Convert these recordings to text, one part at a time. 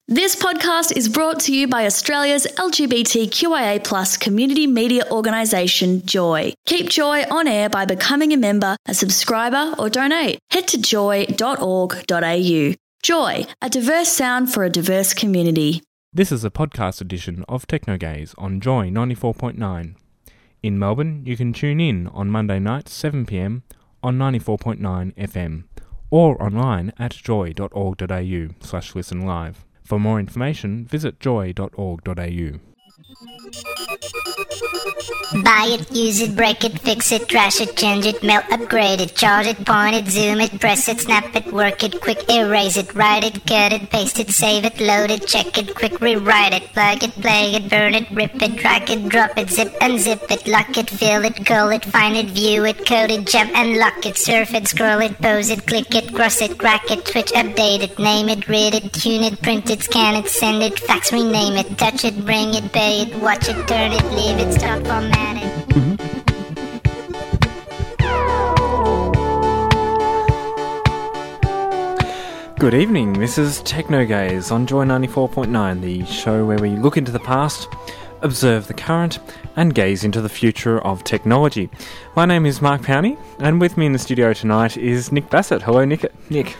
This podcast is brought to you by Australia's LGBTQIA+ community media organisation, Joy. Keep Joy on air by becoming a member, a subscriber or donate. Head to joy.org.au. Joy, a diverse sound for a diverse community. This is a podcast edition of Technogaze on Joy 94.9. In Melbourne, you can tune in on Monday nights 7pm on 94.9 FM or online at joy.org.au/listen live. For more information, visit joy.org.au. Buy it, use it, break it, fix it, trash it, change it, melt, upgrade it, charge it, point it, zoom it, press it, snap it, work it, quick erase it, write it, cut it, paste it, save it, load it, check it, quick rewrite it, plug it, play it, burn it, rip it, drag it, drop it, zip, unzip it, lock it, fill it, call it, find it, view it, code it, jump and lock it, surf it, scroll it, pose it, click it, cross it, crack it, switch, update it, name it, read it, tune it, print it, scan it, send it, fax, rename it, touch it, bring it, pay it, watch it, turn it, leave it, stop, format it. Good evening, this is Technogaze on Joy 94.9, the show where we look into the past, observe the current, and gaze into the future of technology. My name is Mark Powney, and with me in the studio tonight is Nick Bassett. Hello, Nicolette.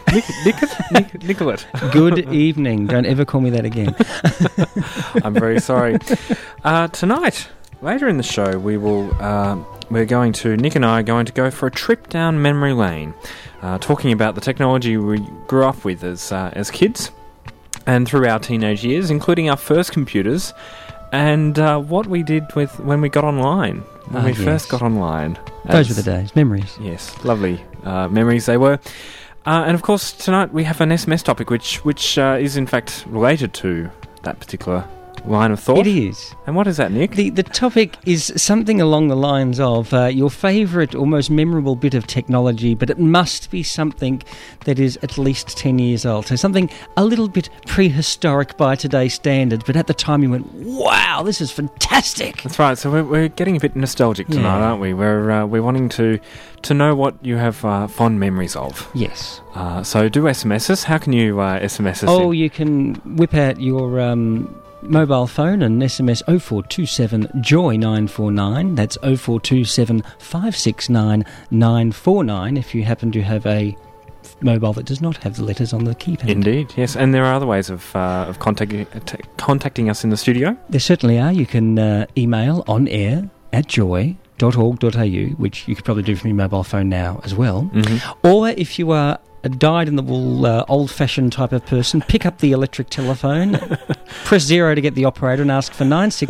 Good evening. Don't ever call me that again. I'm very sorry. Tonight, later in the show, Nick and I are going to go for a trip down memory lane, talking about the technology we grew up with as kids and through our teenage years, including our first computers and what we did with when we got online, when we first got online. Those were the days, memories. Yes, lovely memories they were. And of course, tonight we have an SMS topic which is in fact related to that particular line of thought. It is. And what is that, Nick? The topic is something along the lines of your favourite or most memorable bit of technology, but it must be something that is at least 10 years old. So something a little bit prehistoric by today's standards, but at the time you went, wow, this is fantastic. That's right. So we're getting a bit nostalgic tonight, aren't we? We're wanting to know what you have fond memories of. Yes. So do SMS us. How can you SMS us? Oh, you can whip out your mobile phone and SMS 0427 JOY 949. That's 0427 569 949 if you happen to have a mobile that does not have the letters on the keypad. Indeed, yes. And there are other ways of contacting us in the studio. There certainly are. You can email on air at joy.org.au, which you could probably do from your mobile phone now as well. Mm-hmm. Or if you are a dyed-in-the-wool, old-fashioned type of person, pick up the electric telephone, press 0 to get the operator and ask for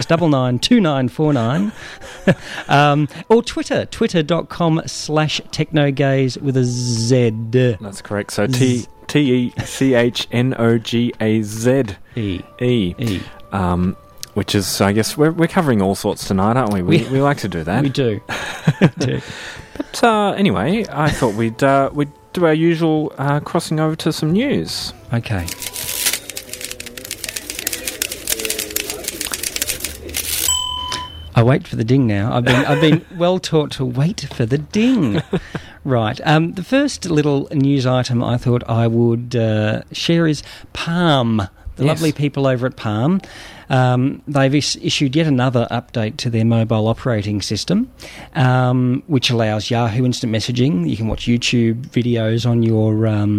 96992949. Or twitter.com/technogaze with a Z. That's correct. So TECHNOGAZE. Which is, I guess, we're covering all sorts tonight, aren't we? We like to do that. We do. But anyway, I thought we'd do our usual crossing over to some news. Okay. I wait for the ding now. I've been well taught to wait for the ding. Right. The first little news item I thought I would share is Palm. The lovely people over at Palm, they've issued yet another update to their mobile operating system, which allows Yahoo Instant Messaging. You can watch YouTube videos on your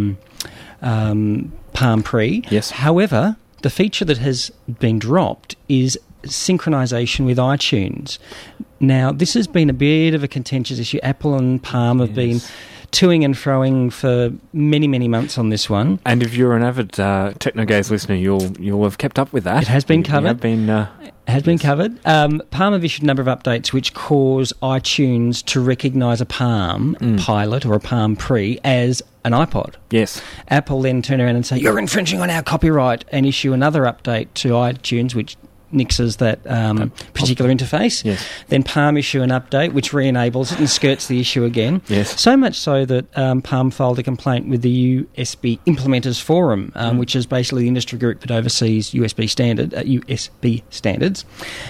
Palm Pre. Yes. However, the feature that has been dropped is synchronisation with iTunes. Now, this has been a bit of a contentious issue. Apple and Palm have been toing and froing for many, many months on this one. And if you're an avid Technogaze listener, you'll have kept up with that. It has been covered. It has been covered. Palm have issued a number of updates which cause iTunes to recognise a Palm Pilot or a Palm Pre as an iPod. Yes. Apple then turn around and say, you're infringing on our copyright, and issue another update to iTunes which nixes that particular interface. Yes. Then Palm issue an update which re-enables it and skirts the issue again. Yes. So much so that Palm filed a complaint with the USB Implementers Forum, which is basically the industry group that oversees USB standards,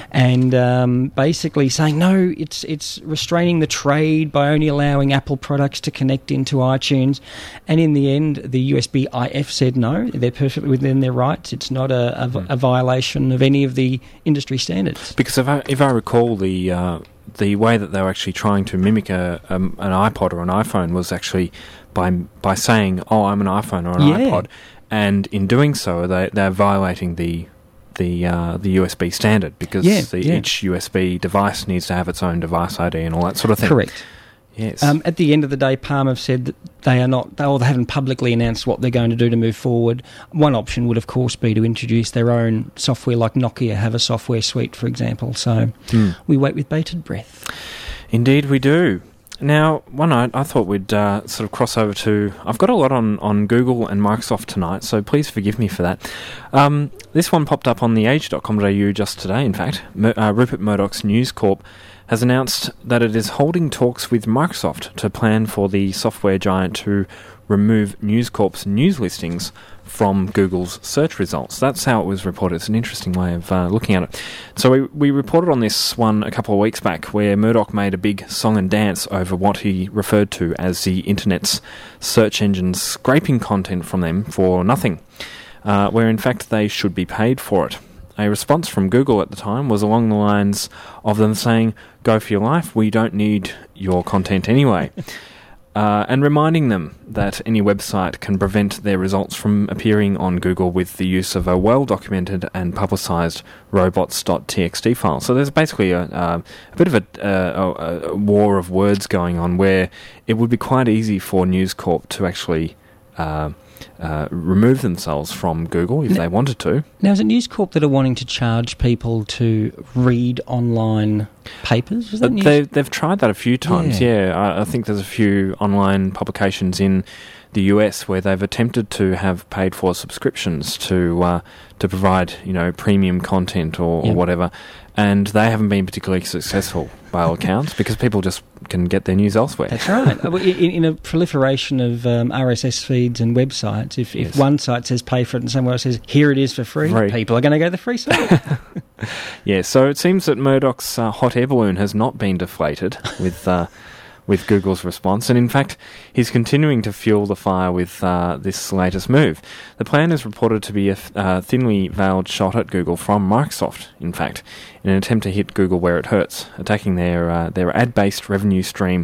and basically saying no, it's restraining the trade by only allowing Apple products to connect into iTunes. And in the end, the USB IF said no, they're perfectly within their rights. It's not a violation of any of the industry standards. Because if I recall, the way that they were actually trying to mimic an iPod or an iPhone was actually by saying, "Oh, I'm an iPhone or an iPod," and in doing so, they're violating the USB standard because each USB device needs to have its own device ID and all that sort of thing. Correct. Yes. At the end of the day, Palm have said that they haven't publicly announced what they're going to do to move forward. One option would, of course, be to introduce their own software, like Nokia have a software suite, for example. So we wait with bated breath. Indeed, we do. Now, one night I thought we'd sort of cross over to... I've got a lot on Google and Microsoft tonight, so please forgive me for that. This one popped up on theage.com.au just today, in fact. Rupert Murdoch's News Corp has announced that it is holding talks with Microsoft to plan for the software giant to remove News Corp's news listings from Google's search results. That's how it was reported. It's an interesting way of looking at it. So we reported on this one a couple of weeks back where Murdoch made a big song and dance over what he referred to as the internet's search engines scraping content from them for nothing, where in fact they should be paid for it. A response from Google at the time was along the lines of them saying, "Go for your life, we don't need your content anyway." And reminding them that any website can prevent their results from appearing on Google with the use of a well-documented and publicised robots.txt file. So there's basically a bit of a war of words going on where it would be quite easy for News Corp to actually remove themselves from Google if they wanted to. Now, is it News Corp that are wanting to charge people to read online papers? They've tried that a few times, yeah. I think there's a few online publications in the US where they've attempted to have paid-for subscriptions to provide, premium content or whatever, and they haven't been particularly successful by all accounts because people just can get their news elsewhere. That's right. In a proliferation of RSS feeds and websites, if one site says pay for it and somewhere else says here it is for free. People are going to go to the free site. Yeah, so it seems that Murdoch's hot air balloon has not been deflated with Google's response, and in fact he's continuing to fuel the fire with this latest move. The plan is reported to be a thinly veiled shot at Google from Microsoft, in fact, in an attempt to hit Google where it hurts, attacking their ad-based revenue stream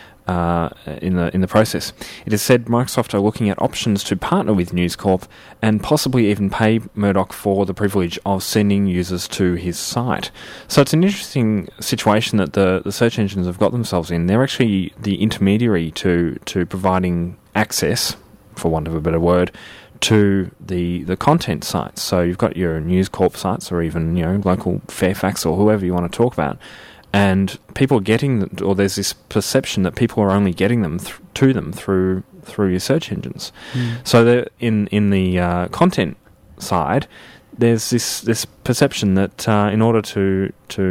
in the process. It is said Microsoft are looking at options to partner with News Corp and possibly even pay Murdoch for the privilege of sending users to his site. So it's an interesting situation that the search engines have got themselves in. They're actually the intermediary to providing access, for want of a better word, to the content sites. So you've got your News Corp sites or even local Fairfax or whoever you want to talk about. And people are getting, or there's this perception that people are only getting them to them through your search engines. So in the content side, there's this perception that in order to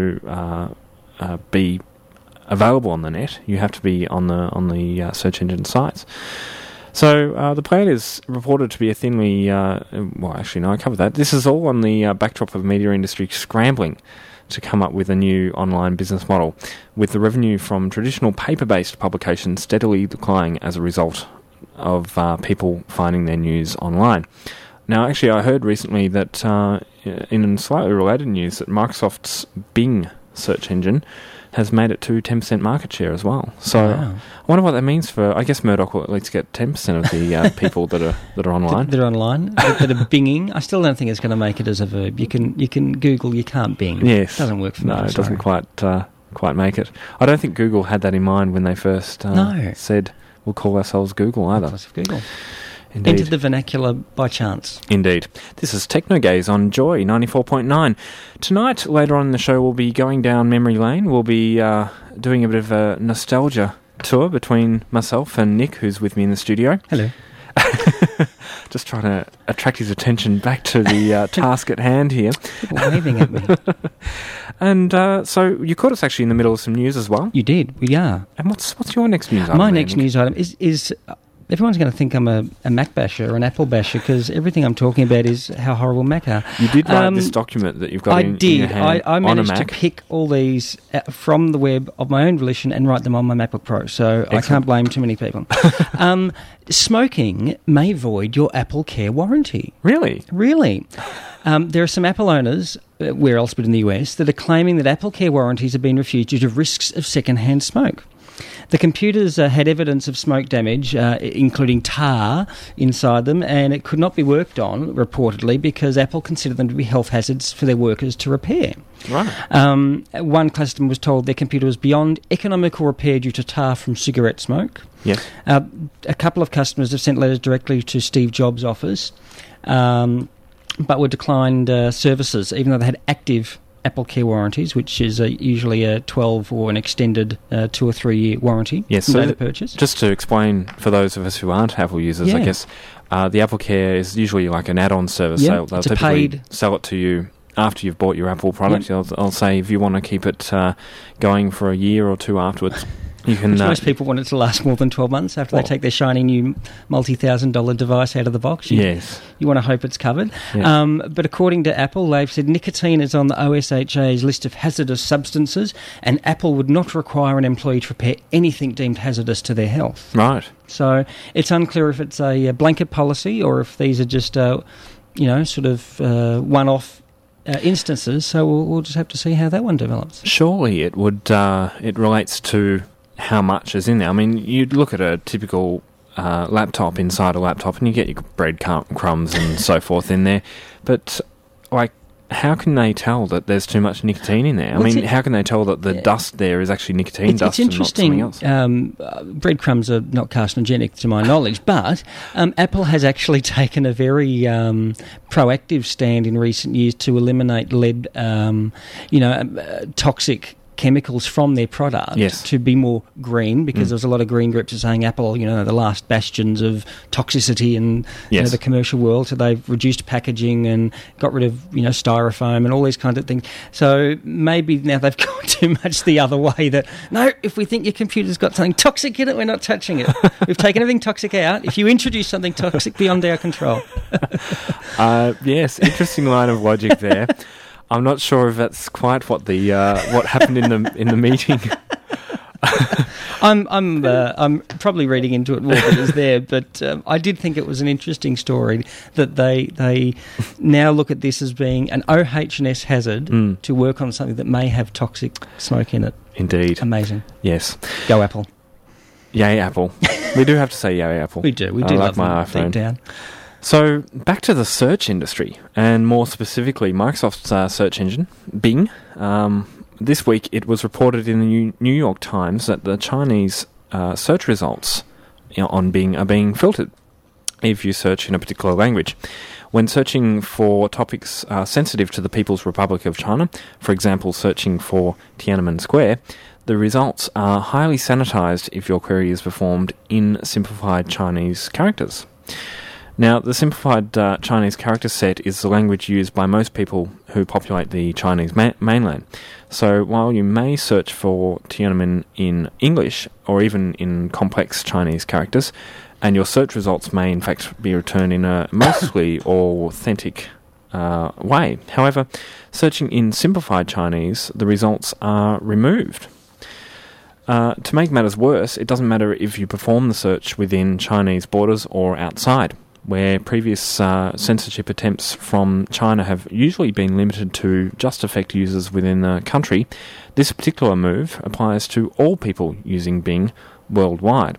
be available on the net, you have to be on the search engine sites. So the plan is reported to be a thinly... I covered that. This is all on the backdrop of the media industry scrambling to come up with a new online business model, with the revenue from traditional paper-based publications steadily declining as a result of people finding their news online. Now, actually, I heard recently that, in slightly related news, that Microsoft's Bing search engine has made it to 10% market share as well. So I wonder what that means for... I guess Murdoch will at least get 10% of the people that are online. That are online, that are binging. I still don't think it's going to make it as a verb. You can Google, you can't bing. Yes. It doesn't work for me. No, it doesn't quite make it. I don't think Google had that in mind when they first said, we'll call ourselves Google either. Google. Indeed. Entered the vernacular by chance. Indeed. This is Technogaze on Joy 94.9. Tonight, later on in the show, we'll be going down memory lane. We'll be doing a bit of a nostalgia tour between myself and Nick, who's with me in the studio. Hello. Just trying to attract his attention back to the task at hand here. People waving at me. And so you caught us actually in the middle of some news as well. You did. We are. And what's your next news item? My next news item is everyone's going to think I'm a Mac basher or an Apple basher because everything I'm talking about is how horrible Mac are. You did write this document that you've got in your hand I managed on a Mac. to pick all these from the web of my own volition and write them on my MacBook Pro, so excellent. I can't blame too many people. Smoking may void your Apple Care warranty. Really? Really. There are some Apple owners, where else but in the US, that are claiming that Apple Care warranties have been refused due to risks of second-hand smoke. The computers had evidence of smoke damage, including tar inside them, and it could not be worked on, reportedly, because Apple considered them to be health hazards for their workers to repair. Right. One customer was told their computer was beyond economical repair due to tar from cigarette smoke. Yes. A couple of customers have sent letters directly to Steve Jobs' office, but were declined services, even though they had active Apple Care warranties, which is usually a 12 or an extended 2 or 3 year warranty. Yes, so the purchase. Just to explain for those of us who aren't Apple users, I guess the Apple Care is usually like an add-on service. Yeah, They'll it's a typically paid sell it to you after you've bought your Apple product. I'll say if you want to keep it going for a year or two afterwards, you can. Most people want it to last more than 12 months after they take their shiny new multi-$1,000 device out of the box. You want to hope it's covered. Yeah. But according to Apple, they've said nicotine is on the OSHA's list of hazardous substances, and Apple would not require an employee to repair anything deemed hazardous to their health. Right. So it's unclear if it's a blanket policy or if these are just, one-off instances. So we'll just have to see how that one develops. Surely it would. It relates to how much is in there. I mean, you'd look at a typical laptop inside a laptop and you get your bread crumbs and so forth in there. But, how can they tell that there's too much nicotine in there? How can they tell that the dust there is actually nicotine dust and not something else? Breadcrumbs are not carcinogenic to my knowledge, but Apple has actually taken a very proactive stand in recent years to eliminate lead, toxic chemicals from their product to be more green, because there's a lot of green groups are saying Apple, the last bastions of toxicity in the commercial world, so they've reduced packaging and got rid of styrofoam and all these kinds of things. So maybe now they've gone too much the other way, that no, if we think your computer's got something toxic in it, we're not touching it. We've taken everything toxic out. If you introduce something toxic beyond our control. Yes, interesting line of logic there. I'm not sure if that's quite what the what happened in the meeting. I'm probably reading into it more than is there, but I did think it was an interesting story that they now look at this as being an OH&S hazard to work on something that may have toxic smoke in it. Indeed. Amazing. Yes. Go Apple. Yay Apple. We do have to say yay Apple. We do. We do love my them iPhone. deep down. So, back to the search industry, and more specifically Microsoft's search engine, Bing. This week it was reported in the New York Times that the Chinese search results on Bing are being filtered if you search in a particular language. When searching for topics sensitive to the People's Republic of China, for example searching for Tiananmen Square, the results are highly sanitized if your query is performed in simplified Chinese characters. Now, the simplified Chinese character set is the language used by most people who populate the Chinese mainland. So while you may search for Tiananmen in English or even in complex Chinese characters, and your search results may in fact be returned in a mostly authentic way. However, searching in simplified Chinese, the results are removed. To make matters worse, it doesn't matter if you perform the search within Chinese borders or outside, where previous censorship attempts from China have usually been limited to just affect users within the country. This particular move applies to all people using Bing worldwide.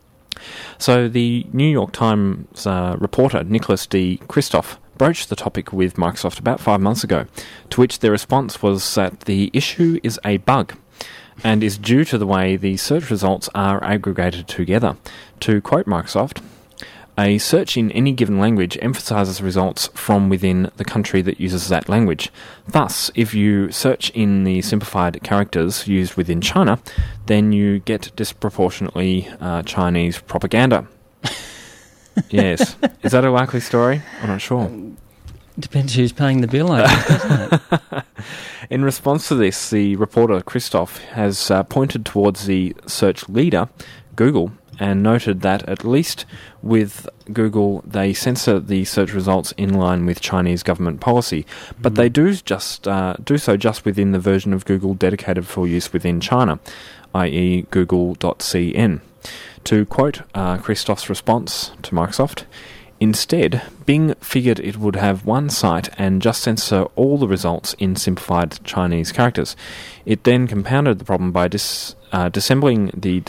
So the New York Times reporter Nicholas D. Kristof broached the topic with Microsoft about 5 months ago, to which their response was that the issue is a bug and is due to the way the search results are aggregated together. To quote Microsoft, a search in any given language emphasizes results from within the country that uses that language. Thus, if you search in the simplified characters used within China, then you get disproportionately Chinese propaganda. Yes. Is that a likely story? I'm not sure. Depends who's paying the bill, I guess, doesn't it? In response to this, the reporter Christoph has pointed towards the search leader, Google, and noted that at least with Google, they censor the search results in line with Chinese government policy, but they do so just within the version of Google dedicated for use within China, i.e. google.cn. To quote Christoph's response to Microsoft, instead, Bing figured it would have one site and just censor all the results in simplified Chinese characters. It then compounded the problem by disguising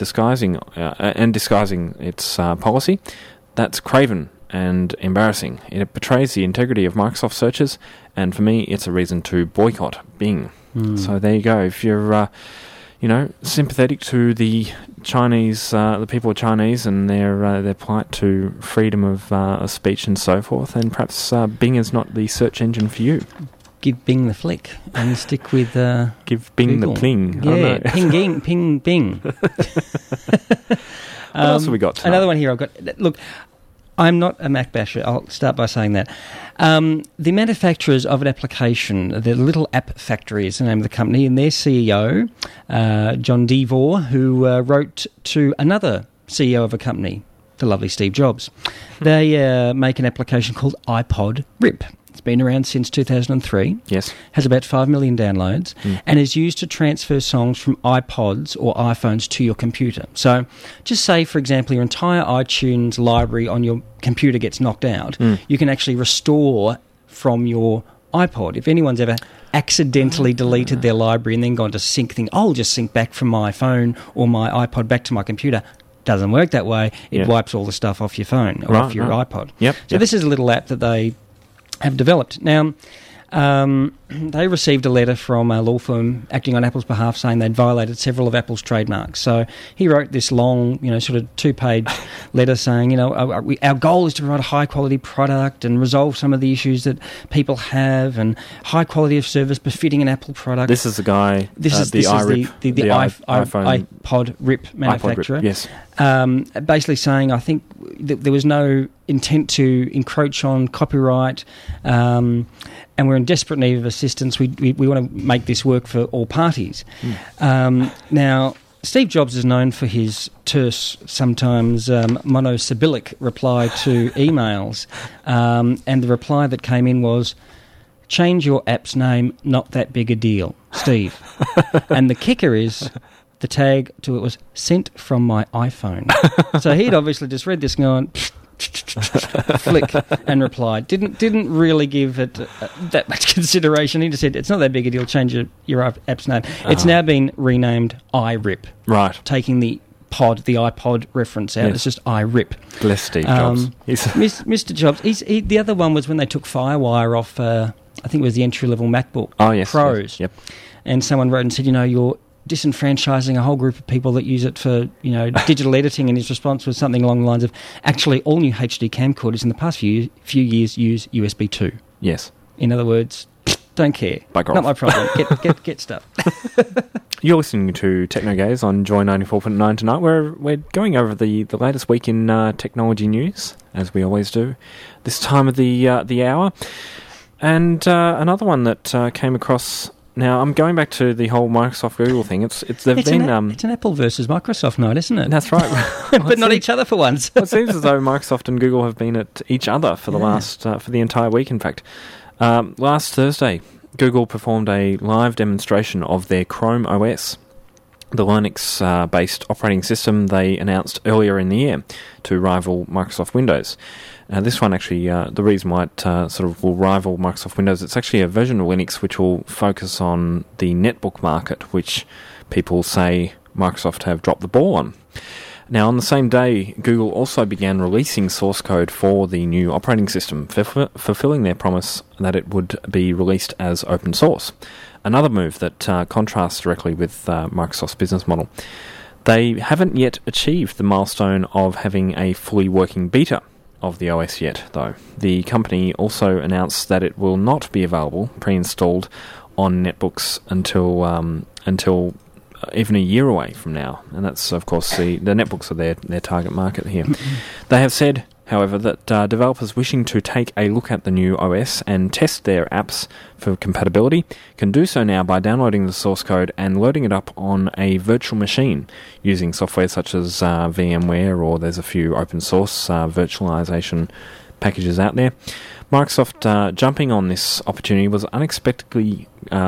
its policy. That's craven and embarrassing. It betrays the integrity of Microsoft searches, and for me, it's a reason to boycott Bing. So there you go. If you're sympathetic to the Chinese, the people of Chinese and their plight to freedom of speech and so forth, and perhaps Bing is not the search engine for you. Give Bing the flick and stick with give Bing Google. the pling. Yeah, ping Bing. What else have we got tonight? Another one here I've got. Look, I'm not a Mac basher. I'll start by saying that. The manufacturers of an application, the Little App Factory is the name of the company, and their CEO, John Devore, who wrote to another CEO of a company, the lovely Steve Jobs. They make an application called iPod RIP. It's been around since 2003. Yes. Has about 5 million downloads and is used to transfer songs from iPods or iPhones to your computer. So just say, for example, your entire iTunes library on your computer gets knocked out. You can actually restore from your iPod. If anyone's ever accidentally deleted their library and then gone to sync things, I'll just sync back from my phone or my iPod back to my computer. Doesn't work that way. It wipes all the stuff off your phone or off your iPod. So this is a little app that they have developed. Now, they received a letter from a law firm acting on Apple's behalf saying they'd violated several of Apple's trademarks. So he wrote this long, sort of 2-page letter saying, our goal is to provide a high-quality product and resolve some of the issues that people have and high quality of service befitting an Apple product. This is the guy, this is the iPhone, iPod RIP manufacturer. iPod RIP, yes. Basically saying, I think there was no intent to encroach on copyright, and we're in desperate need of assistance. We want to make this work for all parties. Now, Steve Jobs is known for his terse, sometimes monosyllabic reply to emails, and the reply that came in was, "Change your app's name, not that big a deal, Steve." And the kicker is, the tag to it was "sent from my iPhone." So he'd obviously just read this going, flick, and replied. Didn't really give it that much consideration. He just said, "It's not that big a deal, change your app's name." It's now been renamed iRip. Right. Taking the iPod reference out. Yes. It's just iRip. Bless Steve Jobs. Mr. Jobs. The other one was when they took FireWire off, I think it was the entry-level MacBook Pros. Yes, yep. And someone wrote and said, you're disenfranchising a whole group of people that use it for, digital editing, and his response was something along the lines of, actually, all new HD camcorders in the past few years use USB 2. Yes. In other words, don't care. Bugger Not off. my problem. Get stuff. You're listening to Technogaze on Joy 94.9 tonight, where we're going over the latest week in technology news, as we always do, this time of the hour. And another one that came across. Now, I'm going back to the whole Microsoft Google thing. It's an Apple versus Microsoft night, isn't it? That's right. But not each other for once. It seems as though Microsoft and Google have been at each other for for the entire week, in fact. Last Thursday, Google performed a live demonstration of their Chrome OS, the Linux-based operating system they announced earlier in the year to rival Microsoft Windows. This one actually, the reason why it will rival Microsoft Windows, it's actually a version of Linux which will focus on the netbook market, which people say Microsoft have dropped the ball on. Now, on the same day, Google also began releasing source code for the new operating system, fulfilling their promise that it would be released as open source. Another move that contrasts directly with Microsoft's business model. They haven't yet achieved the milestone of having a fully working beta of the OS yet, though. The company also announced that it will not be available pre-installed on netbooks until even a year away from now, and that's of course the netbooks are their target market here. They have said, however, that developers wishing to take a look at the new OS and test their apps for compatibility can do so now by downloading the source code and loading it up on a virtual machine using software such as VMware, or there's a few open source virtualization packages out there. Microsoft jumping on this opportunity was expectedly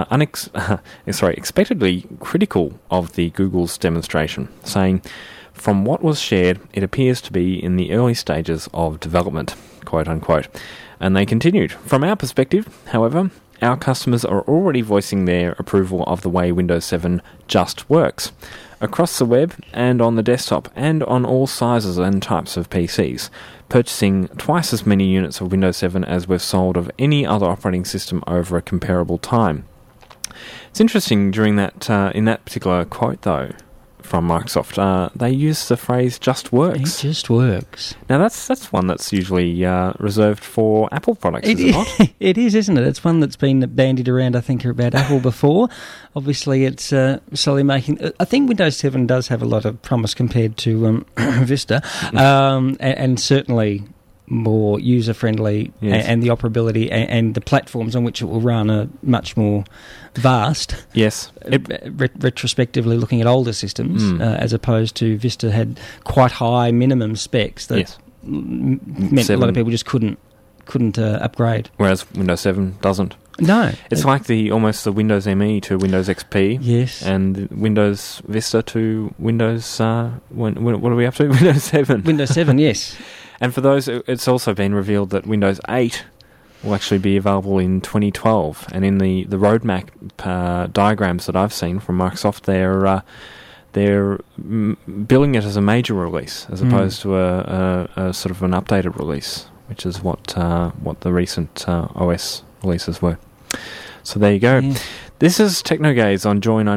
critical of the Google's demonstration, saying, "From what was shared, it appears to be in the early stages of development," quote unquote. And they continued, "From our perspective, however, our customers are already voicing their approval of the way Windows 7 just works. Across the web and on the desktop and on all sizes and types of PCs, purchasing twice as many units of Windows 7 as we've sold of any other operating system over a comparable time." It's interesting during that in that particular quote, though, from Microsoft, they use the phrase "just works." It just works. Now that's one that's usually reserved for Apple products, is it not? It is, isn't it? It's one that's been bandied around, I think, about Apple before. Obviously, it's slowly making... I think Windows 7 does have a lot of promise compared to Vista, and certainly more user-friendly, yes. and the operability and the platforms on which it will run are much more vast. Yes. Retrospectively looking at older systems, as opposed to Vista had quite high minimum specs that yes. Meant 7. A lot of people just couldn't upgrade. Whereas Windows 7 doesn't. No. It's like almost the Windows ME to Windows XP. Yes. And Windows Vista to Windows... what are we up to? Windows 7. Windows 7, yes. And for those, it's also been revealed that Windows 8 will actually be available in 2012. And in the roadmap diagrams that I've seen from Microsoft, they're billing it as a major release as opposed to a sort of an updated release, which is what the recent OS releases were. So there you go. Yeah. This is Technogaze on Joy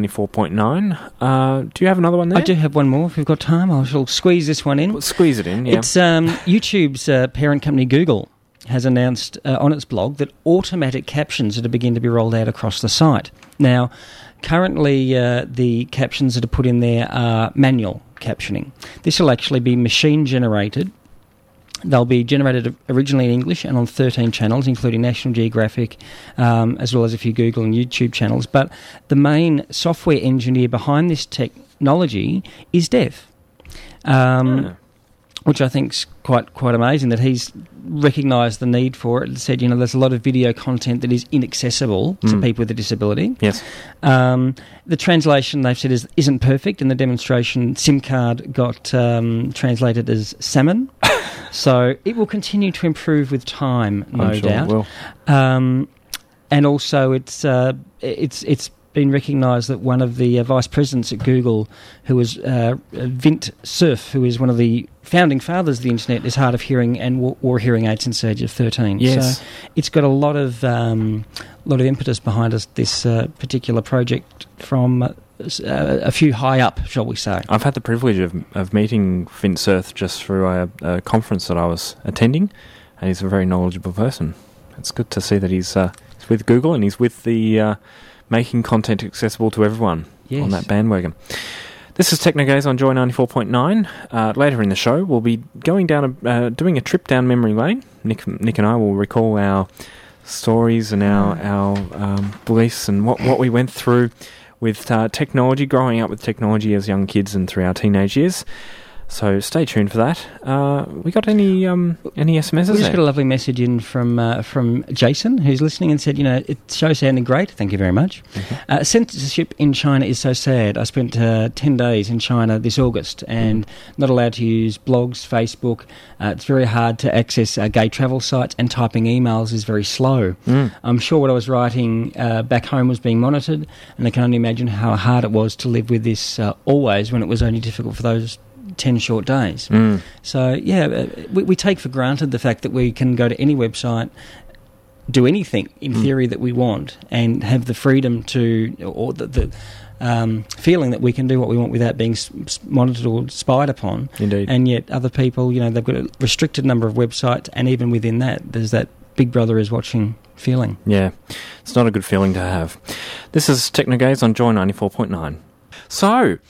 94.9. Do you have another one there? I do have one more. If we've got time, I shall squeeze this one in. Well, squeeze it in, yeah. It's YouTube's parent company, Google, has announced on its blog that automatic captions are to begin to be rolled out across the site. Now, currently the captions that are put in there are manual captioning. This will actually be machine-generated. They'll be generated originally in English and on 13 channels, including National Geographic, as well as a few Google and YouTube channels. But the main software engineer behind this technology is deaf, which I think is quite amazing that he's recognised the need for it and said, there's a lot of video content that is inaccessible to people with a disability. Yes. The translation, they've said, isn't perfect. In the demonstration, SIM card got translated as salmon. So it will continue to improve with time, no doubt. It will. And also, it's been recognised that one of the vice presidents at Google, who was Vint Cerf, who is one of the founding fathers of the internet, is hard of hearing and wore hearing aids since the age of 13. Yes. So it's got a lot of impetus behind us. This particular project from a few high up, shall we say. I've had the privilege of meeting Vint Cerf just through a conference that I was attending, and he's a very knowledgeable person. It's good to see that he's with Google and he's with the making content accessible to everyone on that bandwagon. This is Technogaze on Joy 94.9. Later in the show, we'll be going down doing a trip down memory lane. Nick and I will recall our stories and our beliefs and what we went through with technology, growing up with technology as young kids and through our teenage years. So stay tuned for that. We got any SMSs? We just got a lovely message in from Jason, who's listening and said, it show's sounding great. Thank you very much. Mm-hmm. Censorship in China is so sad. I spent 10 days in China this August and not allowed to use blogs, Facebook. It's very hard to access gay travel sites, and typing emails is very slow. I'm sure what I was writing back home was being monitored, and I can only imagine how hard it was to live with this always, when it was only difficult for those 10 short days. So, we take for granted the fact that we can go to any website, do anything in theory that we want, and have the freedom to, or the feeling that we can do what we want without being monitored or spied upon. Indeed. And yet other people, they've got a restricted number of websites, and even within that, there's that Big Brother is watching feeling. Yeah, it's not a good feeling to have. This is Technogaze on Joy 94.9. So,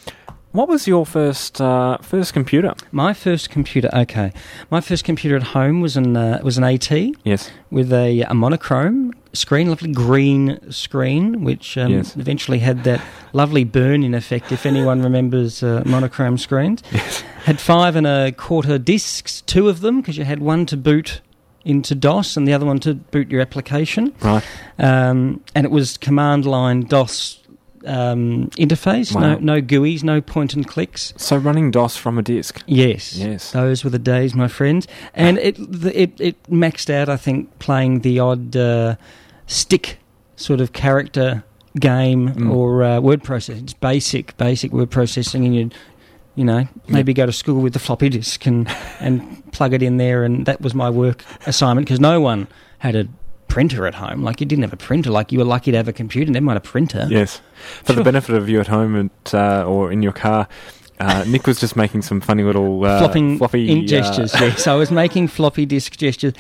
what was your first computer? My first computer, okay. My first computer at home was an AT. Yes. With a monochrome screen, lovely green screen, which Yes. eventually had that lovely burn-in effect, if anyone remembers monochrome screens. Yes. Had 5 1/4 discs, 2 of them, because you had one to boot into DOS and the other one to boot your application. Right. And it was command line DOS interface, Wow. no GUIs, no point and clicks. So running DOS from a disk. Yes. Yes. Those were the days, my friends. And it maxed out, I think, playing the odd stick sort of character game or word processing. It's basic word processing, and you'd, maybe go to school with the floppy disk and plug it in there, and that was my work assignment, because no one had a printer at home. Like, you didn't have a printer. Like, you were lucky to have a computer, never mind a printer. Yes. For the benefit of you at home or in your car, Nick was just making some funny little floppy gestures. Yes, I was making floppy disk gestures.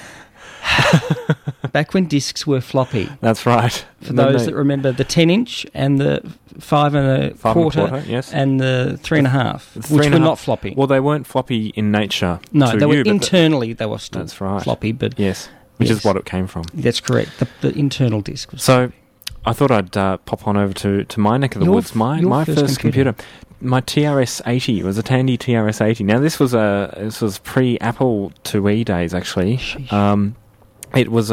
Back when discs were floppy. That's right. For those that remember the 10-inch and the 5 1/4, yes, and the 3 1/2, which were not floppy. Well, they weren't floppy in nature. No, they were internally. They were still that's right. floppy, but yes, which is what it came from. That's correct. The internal disc. So, I thought I'd pop on over to my neck of the woods. My first computer. My TRS-80. It was a Tandy TRS-80. Now, this was pre-Apple IIe days, actually. It was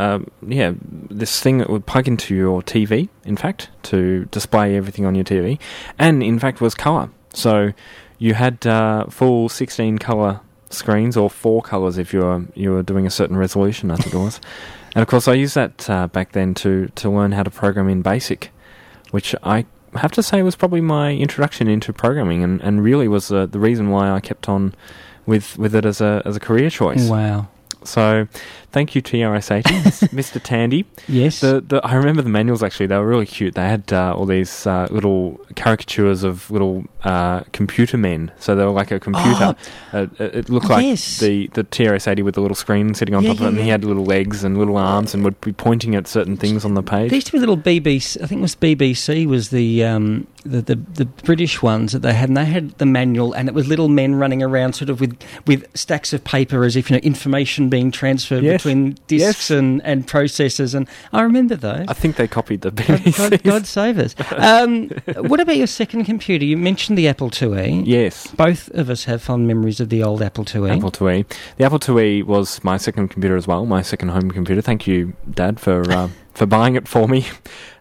this thing that would plug into your TV, in fact, to display everything on your TV, and in fact was colour. So you had full 16 colour screens, or 4 colours if you were doing a certain resolution, I think it was. And of course, I used that back then to learn how to program in BASIC, which I have to say was probably my introduction into programming, and really was the reason why I kept on with it as a career choice. Wow. So, thank you, TRS-80, Mr. Tandy. Yes. I remember the manuals, actually. They were really cute. They had all these little caricatures of little computer men. So they were like a computer. It looked like the TRS-80 with the little screen sitting on top of it, and he had little legs and little arms and would be pointing at certain things on the page. There used to be little BBC, I think it was BBC, was the British ones that they had, and they had the manual, and it was little men running around sort of with stacks of paper as if, information being transferred between discs and processors, and I remember those. I think they copied the BBC. God save us. What about your second computer? You mentioned the Apple IIe. Yes. Both of us have fond memories of the old Apple IIe. Apple IIe. The Apple IIe was my second computer as well, my second home computer. Thank you, Dad, for buying it for me.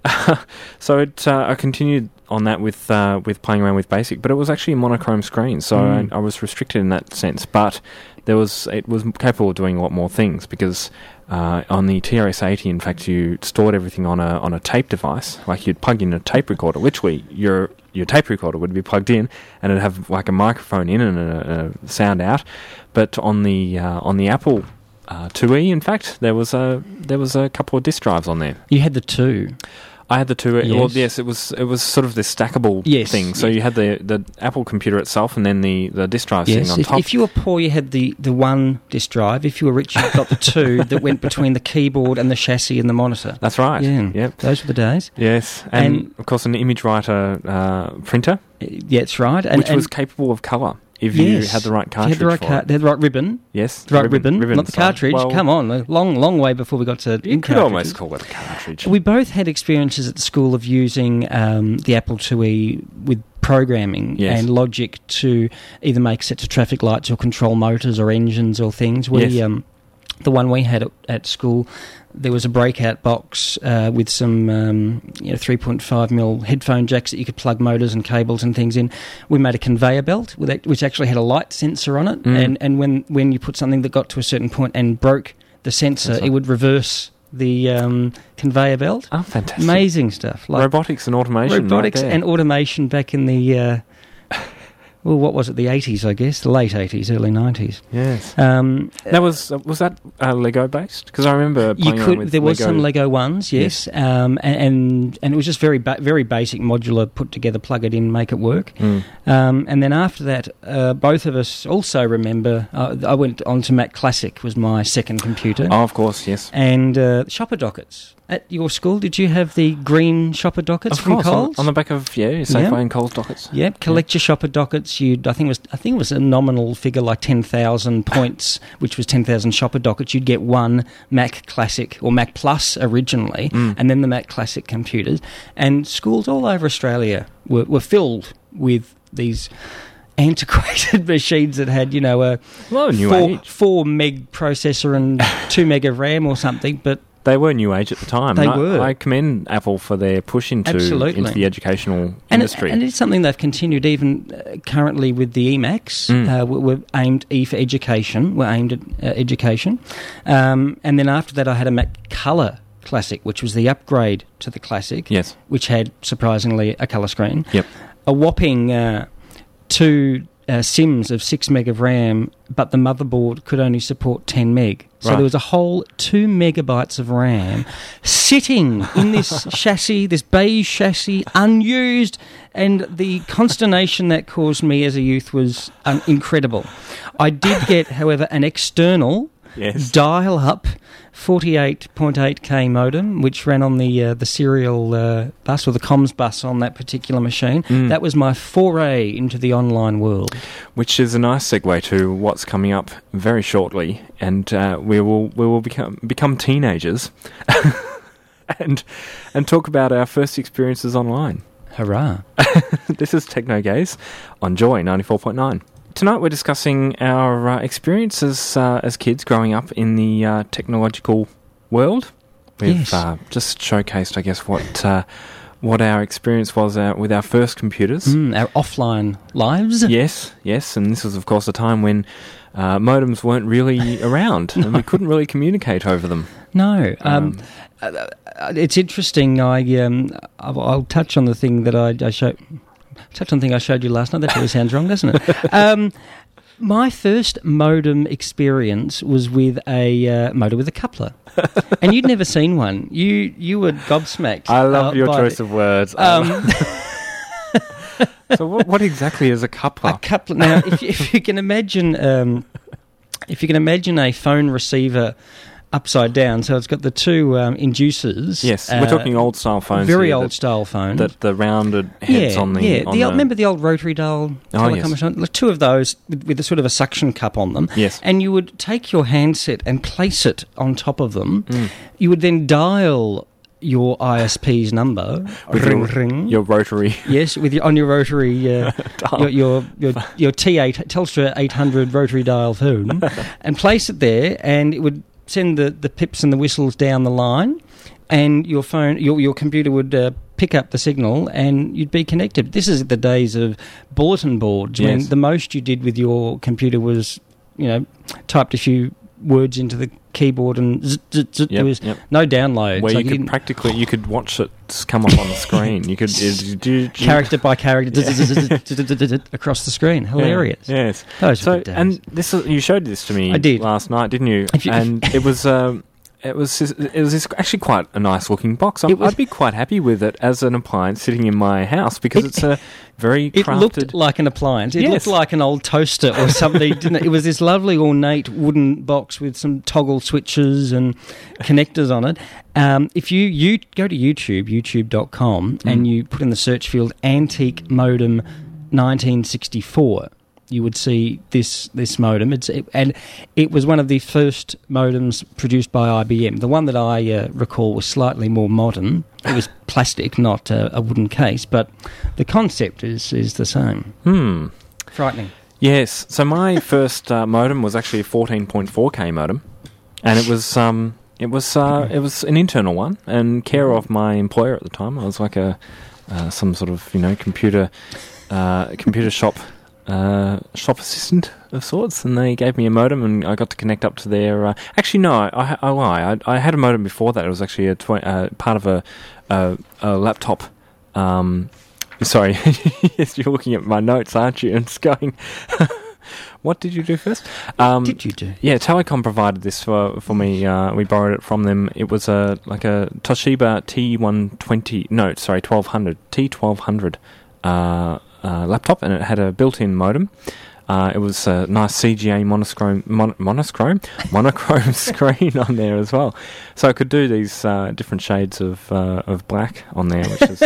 So I continued on that with playing around with BASIC, but it was actually a monochrome screen, so I was restricted in that sense. But it was capable of doing a lot more things, because on the TRS-80, in fact, you stored everything on a tape device. Like, you'd plug in a tape recorder. Literally, your tape recorder would be plugged in, and it'd have like a microphone in and a sound out. But on the Apple IIe, in fact, there was a couple of disk drives on there. You had the 2. I had the 2. Yes. Well, yes, it was sort of this stackable thing. So you had the Apple computer itself, and then the disk drive sitting on top. If you were poor, you had the 1 disk drive. If you were rich, you got the 2 that went between the keyboard and the chassis and the monitor. That's right. Yeah. Yep. Those were the days. Yes, and of course an image writer printer. Yeah, that's right. Which was capable of colour. If you had the right cartridge they had the right ribbon. Yes. The right ribbon, not the cartridge. Well, come on, a long way before we got to you could almost call it a cartridge. We both had experiences at the school of using the Apple IIe with programming and logic to either make sets of traffic lights or control motors or engines or things. The one we had at school, there was a breakout box with some 3.5mm headphone jacks that you could plug motors and cables and things in. We made a conveyor belt which actually had a light sensor on it, and when you put something that got to a certain point and broke the sensor, it would reverse the conveyor belt. Oh, fantastic. Amazing stuff. Like robotics and automation. Robotics and automation back in the... well, what was it? The 80s, I guess. The late 80s, early 90s. Yes. That was that Lego based? Because I remember playing around with there was Lego. Some Lego ones, yes. And it was just very basic, modular, put together, plug it in, make it work. And then after that, both of us also remember, I went on to Mac Classic, was my second computer. Oh, of course, yes. And Shopper Dockets. At your school, did you have the green shopper dockets Of from course, Coles? on the back of Safeway and Coles dockets. Yep, collect your shopper dockets. I think it was a nominal figure like 10,000 points, which was 10,000 shopper dockets. You'd get one Mac Classic or Mac Plus originally, and then the Mac Classic computers. And schools all over Australia were filled with these antiquated machines that had, a new age. 4 meg processor and 2 meg of RAM or something, but They were new age at the time. They were. I commend Apple for their push into the educational industry. And it's something they've continued even currently with the eMacs. We're aimed for education. We're aimed at education. And then after that, I had a Mac Colour Classic, which was the upgrade to the Classic. Yes. Which had, surprisingly, a colour screen. Yep. A whopping 2 SIMs of 6 meg of RAM, but the motherboard could only support 10 meg. So there was a whole 2 megabytes of RAM sitting in this chassis, this beige chassis, unused, and the consternation that caused me as a youth was incredible. I did get, however, an external dial-up 48.8K modem, which ran on the serial bus or the comms bus on that particular machine. That was my foray into the online world. Which is a nice segue to what's coming up very shortly, and we will become teenagers and talk about our first experiences online. Hurrah! This is Techno Gaze on Joy 94.9. Tonight we're discussing our experiences as kids growing up in the technological world. We've just showcased, I guess, what our experience was with our first computers. Our offline lives. Yes, and this was, of course, a time when modems weren't really around and we couldn't really communicate over them. No. It's interesting. I'll touch on the thing that I showed. Touch on the thing I showed you last night. That really sounds wrong, doesn't it? My first modem experience was with a modem with a coupler, and you'd never seen one. You were gobsmacked. I love your choice of words. So what exactly is a coupler? A coupler. Now, if you can imagine, a phone receiver upside down, so it's got the two inducers. Yes, we're talking old style phones. Very old style phone. The rounded heads on the. Remember the old rotary dial telecom machine? Two of those with a sort of a suction cup on them. Yes. And you would take your handset and place it on top of them. You would then dial your ISP's number. Ring. Your rotary. Yes, on your rotary, your T8 Telstra 800 rotary dial phone, and place it there, and it would send the pips and the whistles down the line, and your phone, your computer would pick up the signal, and you'd be connected. This is the days of bulletin boards, when the most you did with your computer was, typed a few words into the keyboard and there was no download. Where you could watch it come up on the screen. You could character by character across the screen. Hilarious. Yes. Those were good days. And you showed this to me last night, didn't you? And it was actually quite a nice looking box. I'd be quite happy with it as an appliance sitting in my house because it's a very crafted... It looked like an appliance. It looked like an old toaster or something, didn't it? It was this lovely ornate wooden box with some toggle switches and connectors on it. If you go to youtube.com, and you put in the search field Antique Modem 1964... you would see this modem. It was one of the first modems produced by IBM. The one that I recall was slightly more modern. It was plastic, not a wooden case, but the concept is the same. Frightening. Yes. So my first modem was actually a 14.4K modem, and it was an internal one, and care of my employer at the time. I was like some sort of computer shop. Shop assistant of sorts, and they gave me a modem, and I got to connect up to their. Actually, no, I lie. I had a modem before that. It was actually part of a laptop. Sorry, yes, you're looking at my notes, aren't you? And it's going. What did you do first? What did you do? Yeah, Telecom provided this for me. We borrowed it from them. It was like a Toshiba T1200 laptop, and it had a built-in modem. It was a nice CGA monochrome screen on there as well. So I could do these different shades of black on there, which is...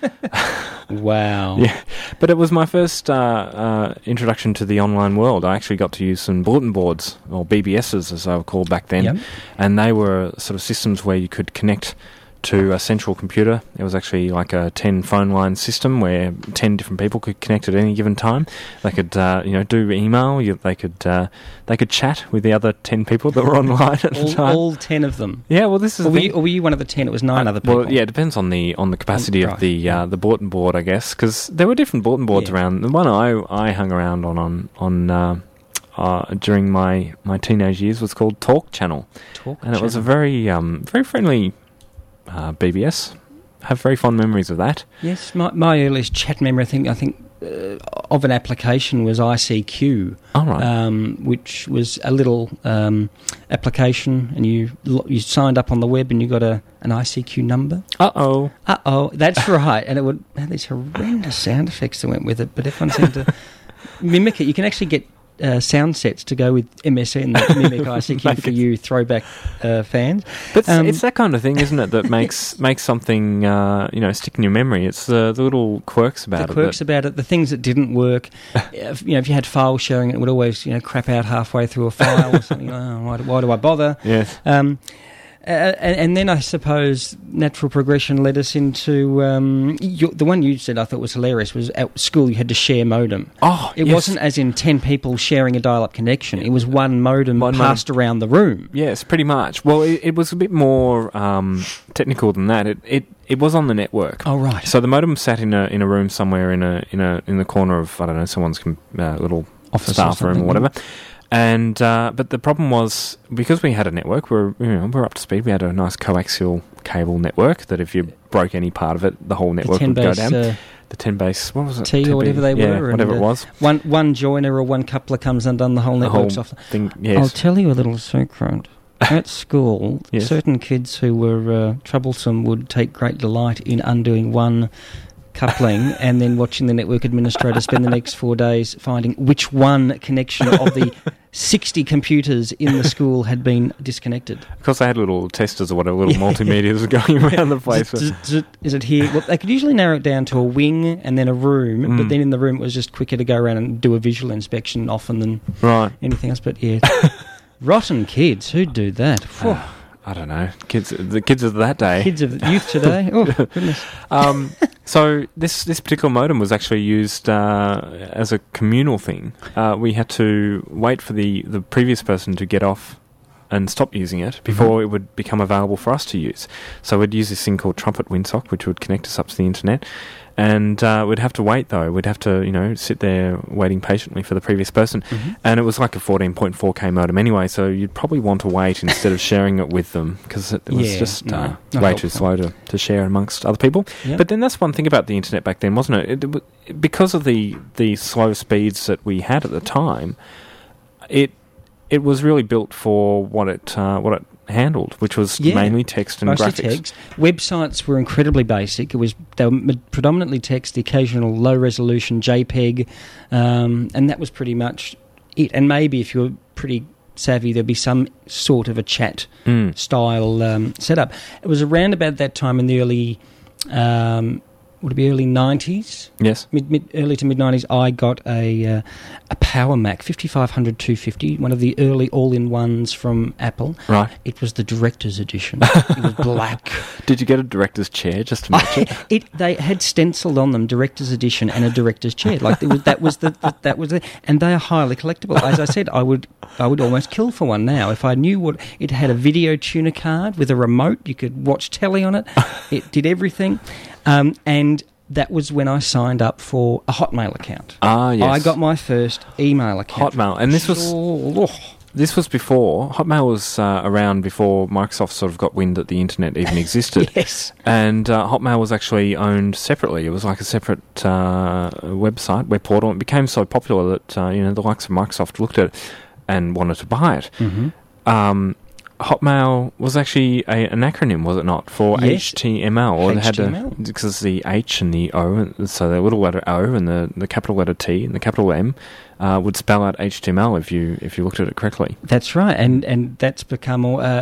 Wow. Yeah, but it was my first introduction to the online world. I actually got to use some bulletin boards, or BBSs as they were called back then, Yep. and they were sort of systems where you could connect to a central computer. It was actually like a 10 phone line system where 10 different people could connect at any given time. They could, do email. They could chat with the other 10 people that were online at the time. All 10 of them. Yeah, well, this is. Or were you one of the 10? It was 9 other people. Well, yeah, it depends on the capacity of the bulletin board, I guess, because there were different bulletin boards around. The one I hung around on during my teenage years was called Talk Channel, it was a very friendly BBS. I have very fond memories of that. Yes, my earliest chat memory, I think of an application was ICQ, which was a little application, and you signed up on the web and you got an ICQ number. Uh-oh, that's right. And it would have these horrendous sound effects that went with it, but everyone seemed to mimic it. You can actually get sound sets to go with MSN that mimic ICQ for you throwback fans. But it's that kind of thing, isn't it, that makes something stick in your memory. It's the little quirks about it. The things that didn't work. If you had file sharing, it would always crap out halfway through a file or something. Why do I bother? Yes. And then I suppose natural progression led us into the one you said I thought was hilarious was at school you had to share modem. It wasn't as in 10 people sharing a dial-up connection. It was one modem passed around the room. Yes, pretty much. Well, it was a bit more technical than that. It was on the network. Oh, right. So the modem sat in a room somewhere in the corner of, I don't know, someone's little office staff room or whatever. And but the problem was, because we had a network, we're up to speed. We had a nice coaxial cable network that if you broke any part of it, the whole network would go down. The 10 base, what was it? T or whatever they were. Yeah, whatever it was. One joiner or one coupler comes undone, the whole network's off. Yes. I'll tell you a little secret. At school, certain kids who were troublesome would take great delight in undoing one coupling and then watching the network administrator spend the next 4 days finding which one connection of the 60 computers in the school had been disconnected. Because they had little testers or whatever, little multimeters going around the place. Is it here? Well, they could usually narrow it down to a wing and then a room, but then in the room it was just quicker to go around and do a visual inspection often than anything else. But yeah, rotten kids, who'd do that? I don't know. The kids of that day. Kids of youth today. Oh, goodness. So this particular modem was actually used as a communal thing. We had to wait for the previous person to get off and stop using it before it would become available for us to use. So we'd use this thing called Trumpet Windsock, which would connect us up to the internet. And we'd have to wait, though. We'd have to, sit there waiting patiently for the previous person. And it was like a 14.4K modem anyway, so you'd probably want to wait instead of sharing it with them, because it was just way too slow to share amongst other people. Yep. But then that's one thing about the internet back then, wasn't it? Because of the slow speeds that we had at the time, it was really built for what it handled, which was mainly text and graphics. Text. Websites were incredibly basic. They were predominantly text, the occasional low-resolution JPEG, and that was pretty much it. And maybe if you were pretty savvy, there'd be some sort of a chat style setup. It was around about that time in the early... would it be early 90s? Yes. Early to mid-90s, I got a Power Mac, 5500 250, one of the early all-in-ones from Apple. Right. It was the Director's Edition. It was black. Did you get a Director's chair just to match it? They had stenciled on them Director's Edition and a Director's chair. Like that was and they are highly collectible. As I said, I would almost kill for one now if I knew what it had. A video tuner card with a remote. You could watch telly on it. It did everything. And that was when I signed up for a Hotmail account. Yes. I got my first email account. Hotmail. And this was before... Hotmail was around before Microsoft sort of got wind that the internet even existed. Yes. And Hotmail was actually owned separately. It was like a separate website, web portal. It became so popular that the likes of Microsoft looked at it and wanted to buy it. Hotmail was actually an acronym, was it not, for Yes. HTML? Or they had HTML. because the H and the O, so the little letter O and the capital letter T and the capital M would spell out HTML if you looked at it correctly. That's right, and that's become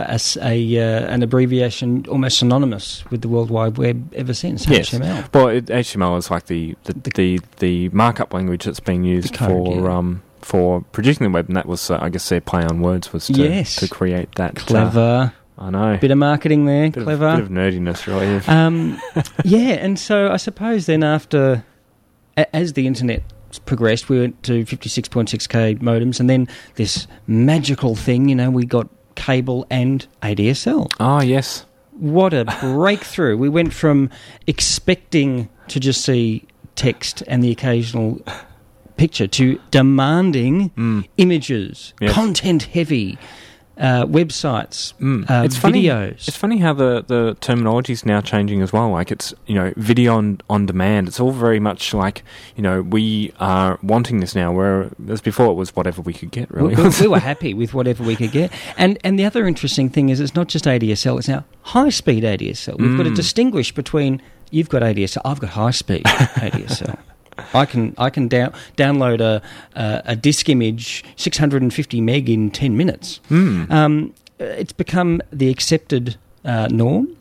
an abbreviation almost synonymous with the World Wide Web ever since. Yes. HTML. Well, HTML is like the markup language that's being used The code, for producing the web, and that was, I guess, their play on words was to create that. Clever. I know. Bit of marketing there, Bit clever. Of nerdiness, really. Yeah, and so I suppose then after, as the internet progressed, we went to 56.6K modems, and then this magical thing, we got cable and ADSL. Oh, yes. What a breakthrough. We went from expecting to just see text and the occasional picture to demanding images, Yes. content-heavy websites, It's funny- videos. It's funny how the terminology is now changing as well. Like it's, video on demand. It's all very much like, we are wanting this now, whereas before it was whatever we could get, really. We were happy with whatever we could get. And the other interesting thing is it's not just ADSL, it's now high-speed ADSL. We've got to distinguish between, you've got ADSL, I've got high-speed ADSL. I can download a disk image 650 meg in 10 minutes. It's become the accepted norm,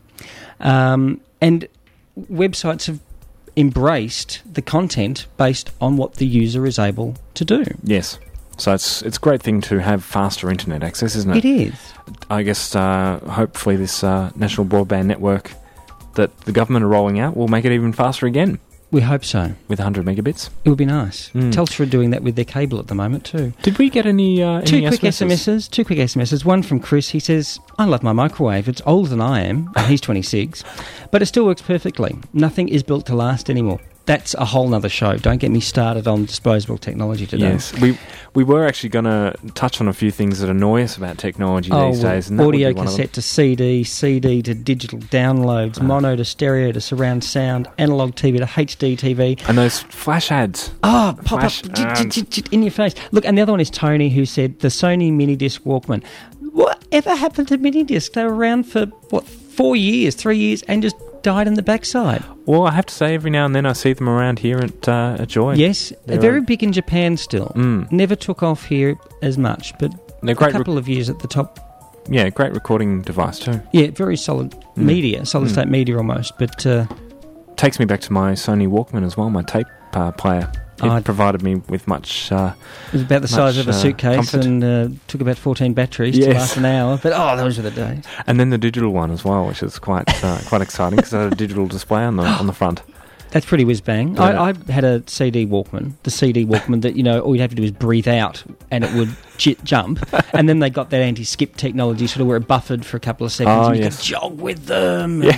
and websites have embraced the content based on what the user is able to do. Yes. So it's a great thing to have faster internet access, isn't it? It is. I guess hopefully this national broadband network that the government are rolling out will make it even faster again. We hope so. With 100 megabits. It would be nice. Telstra are doing that with their cable at the moment too. Did we get any Two quick SMSs? SMSs. One from Chris. He says, I love my microwave. It's older than I am, and he's 26, but it still works perfectly. Nothing is built to last anymore. That's a whole nother show. Don't get me started on disposable technology today. Yes, we were actually going to touch on a few things that annoy us about technology these days. And that audio would be one of them. cassette to CD, CD to digital downloads, mono to stereo to surround sound, analog TV to HD TV. And those flash ads. Oh, pop Flash up in your face. Look, and the other one is Tony, who said the Sony mini disc Walkman. Whatever happened to mini disc? They were around for 3 years, and just died in the backside. Well, I have to say, every now and then I see them around here at Joy. Yes, they're very big in Japan still. Never took off here as much, but They're a great. couple of years at the top. Yeah, great recording device too. Yeah, very solid media, solid state media almost. But Takes me back to my Sony Walkman as well, my tape player. It provided me with much... it was about the size of a suitcase comfort. And took about 14 batteries to last an hour. But those were the days. And then the digital one as well, which is quite exciting because it had a digital display on the front. That's pretty whiz-bang. Yeah. I had a CD Walkman, the CD Walkman that, all you'd have to do is breathe out and it would jump. And then they got that anti-skip technology sort of where it buffered for a couple of seconds and you could jog with them. Yeah.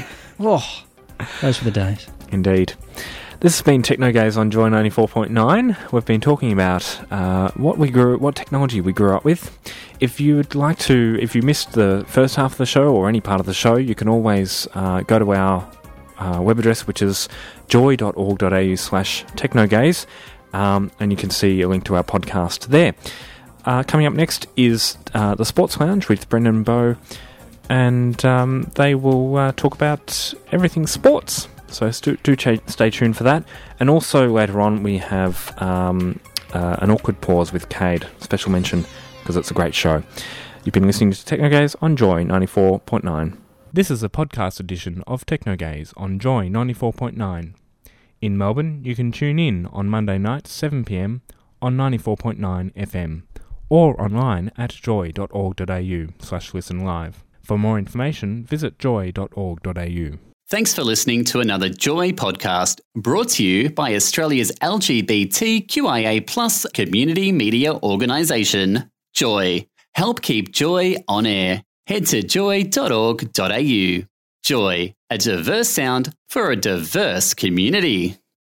Those were the days. Indeed. This has been TechnoGaze on Joy 94.9. We've been talking about what technology we grew up with. If you missed the first half of the show or any part of the show, you can always go to our web address, which is joy.org.au/technogaze, and you can see a link to our podcast there. Coming up next is the Sports Lounge with Brendan and Bo, and they will talk about everything sports. So do stay tuned for that. And also later on we have an awkward pause with Cade, special mention, because it's a great show. You've been listening to TechnoGaze on Joy 94.9. This is a podcast edition of TechnoGaze on Joy 94.9. In Melbourne, you can tune in on Monday night 7 p.m. on 94.9 FM or online at joy.org.au/listen live. For more information, visit joy.org.au. Thanks for listening to another Joy podcast brought to you by Australia's LGBTQIA+ community media organisation, Joy. Help keep Joy on air. Head to joy.org.au. Joy, a diverse sound for a diverse community.